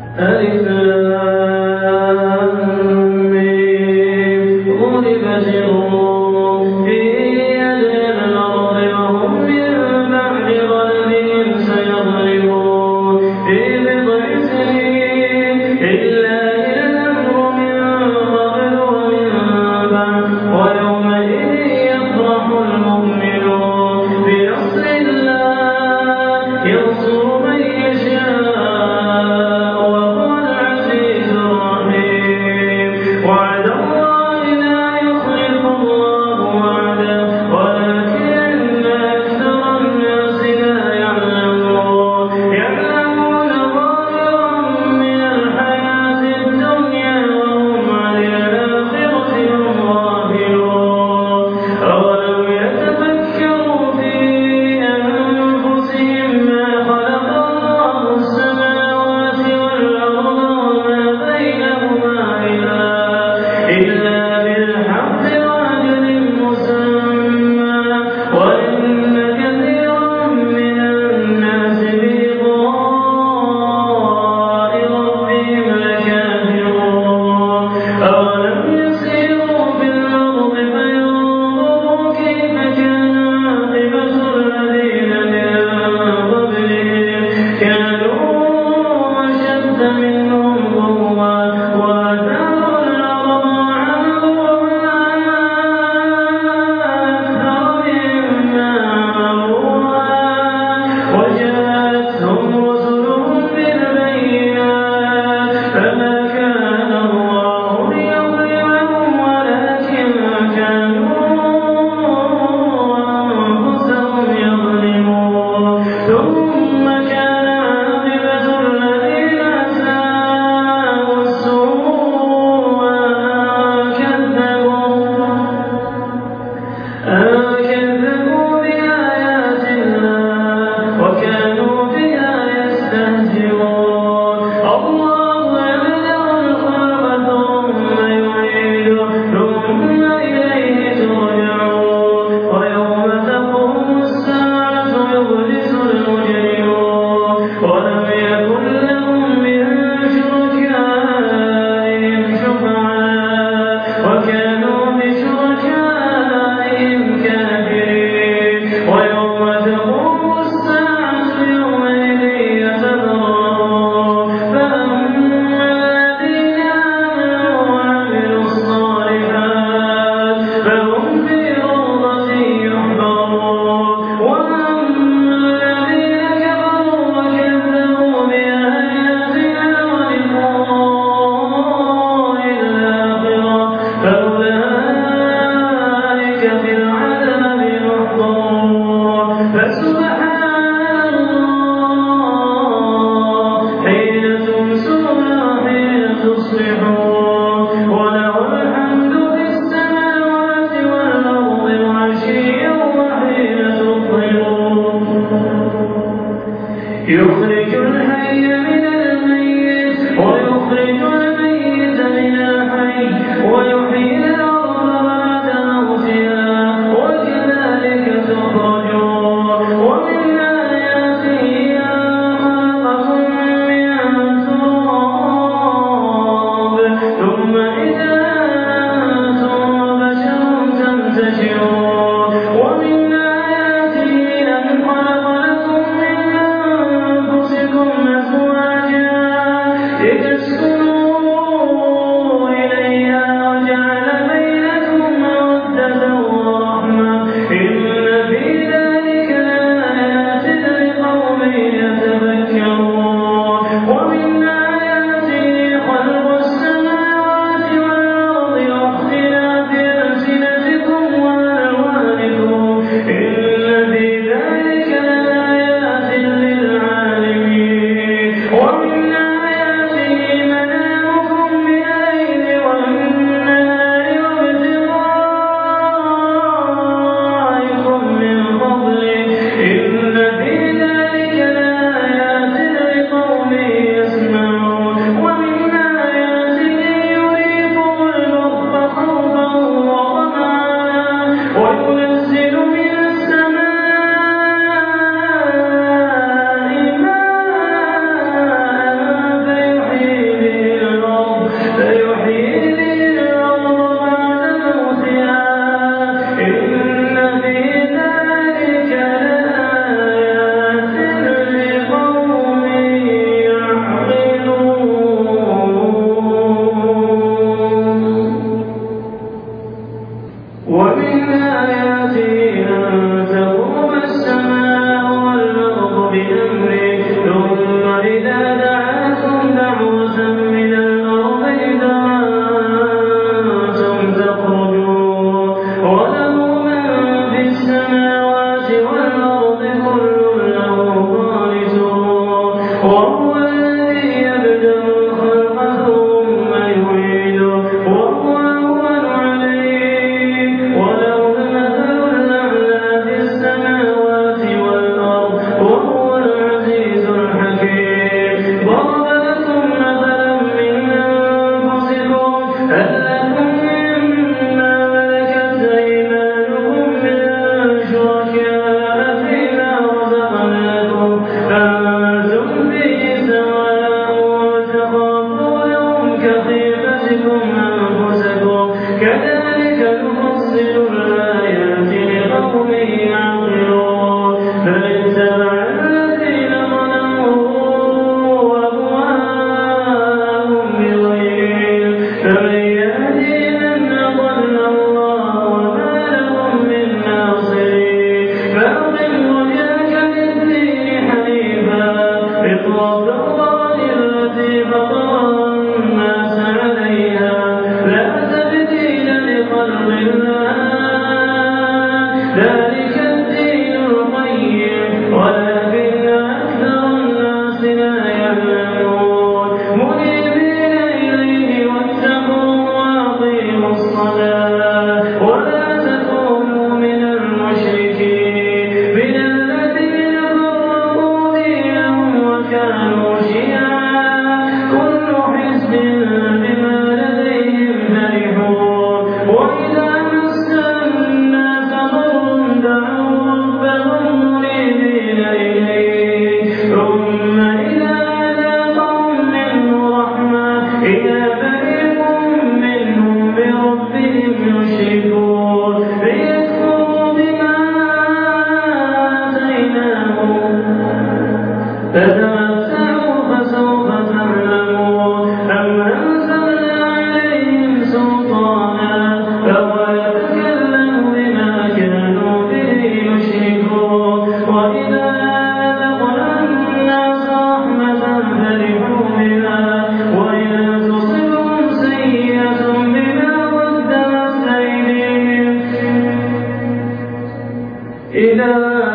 ألف لام ميم غلبت الروم في أدنى الأرض وهم من بعد غلبهم سيغلبون في بضع سنين لله الأمر من قبل ومن بعد ويومئذ يفرح المؤمنون بنصر الله ينصر من يشاء وهو العزيز الرحيم وعد الله لا يخلف الله وعده ولكن أكثر الناس لا يعلمون ظاهرا من الحياة الدنيا وهم عن الآخرة هم غافلون أولم يتفكروا في أنفسهم ما خلق الله السماوات والأرض وما بينهما إلا بالحق وأجل مسمى وإن كثيرا من الناس بلقاء ربهم لكافرون أولم يسيروا في الأرض فينظروا كيف كان عاقبة الذين من قبلهم كانوا أشد منهم قوة وأثاروا الأرض وعمروها أكثر مما عمروها وجاءتهم رسلهم بالبينات فما كان الله ليظلمهم ولكن كانوا أنفسهم يظلمون ثم كان عاقبة الذين أساءوا السوء أن كذبوا بآيات الله وكانوا بها يستهزئون الله يبدأ الخلق ثم يعيده ثم إليه ترجعون ويوم تقوم الساعة يبلس المجرمون ولم يكن لهم من شركائهم شفعاء وكانوا بشركائهم كافرين ويوم تقوم الساعة يومئذ يتفرقون فأما الذين آمنوا وعملوا الصالحات فهم في روضة يحبرون وأما الذين كفروا وكذبوا بآياتنا ولقاء الآخرة فأولئك في العذاب محضرون فسبحان الله حين تمسون وحين تصبحون وله الحمد في السماوات والأرض وعشيا وحين تظهرون يخرج الحي من الميت ويخرج الميت من الحي ويحيي الأرض بعد موتها وكذلك تخرجون ومن آياته أن خلقكم من تراب ثم إذا أنتم بشر تنتشرون ومن آياته أن خلق لكم من أنفسكم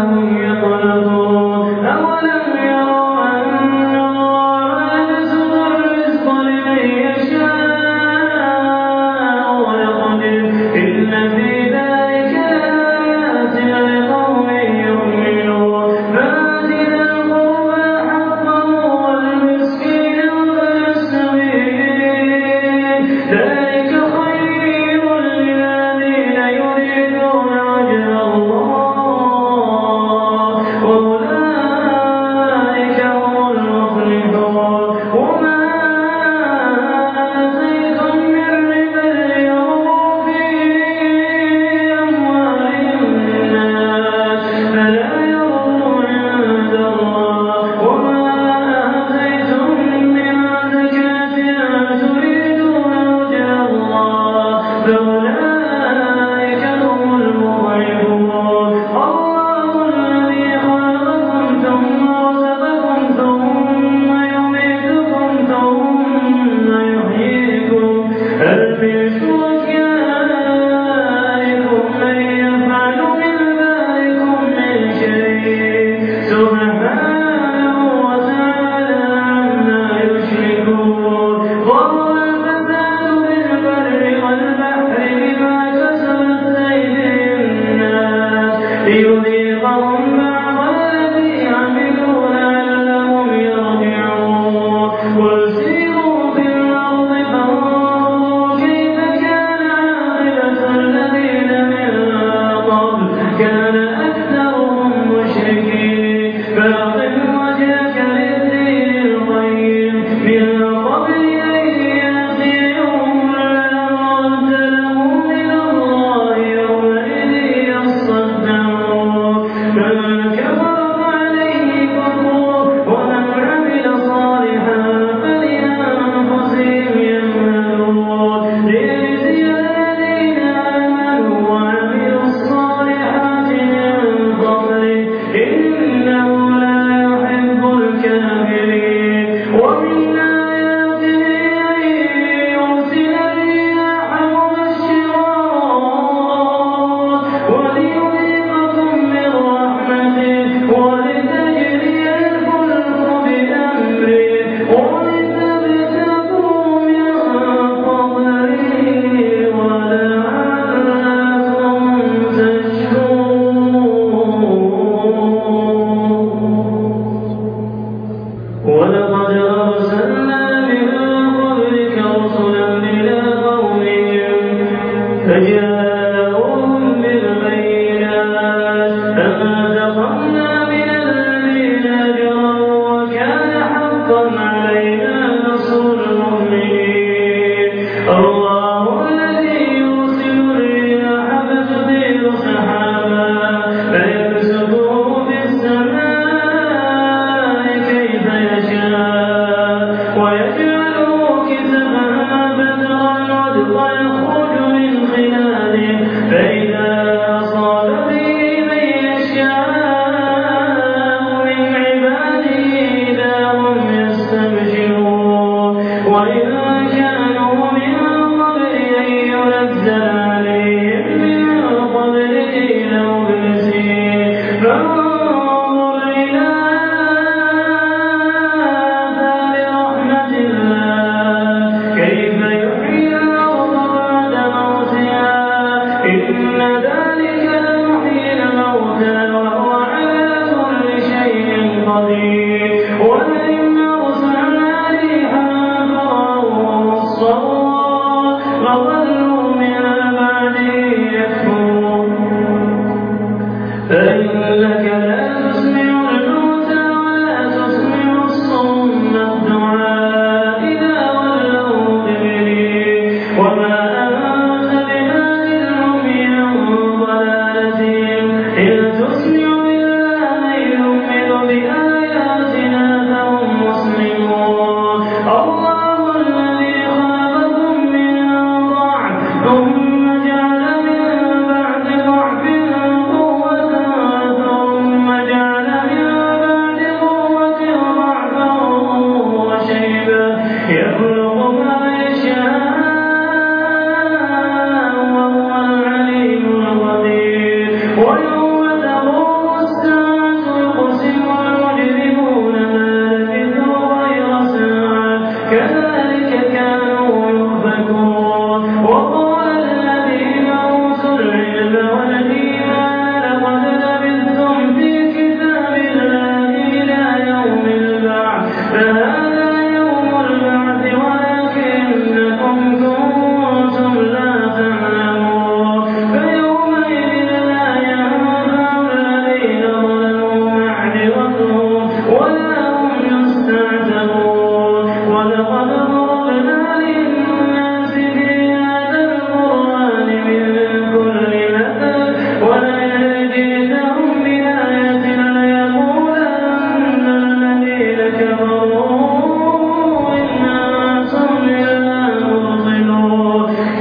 هم يقنطون أولم يروا أن الله يبسط الرزق لمن يشاء ويقدر إن في ذلك لآيات لقوم يؤمنون فآت ذا القربى حقه والمسكين وابن السبيل ذلك خير للذين يريدون وجه الله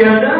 كذلك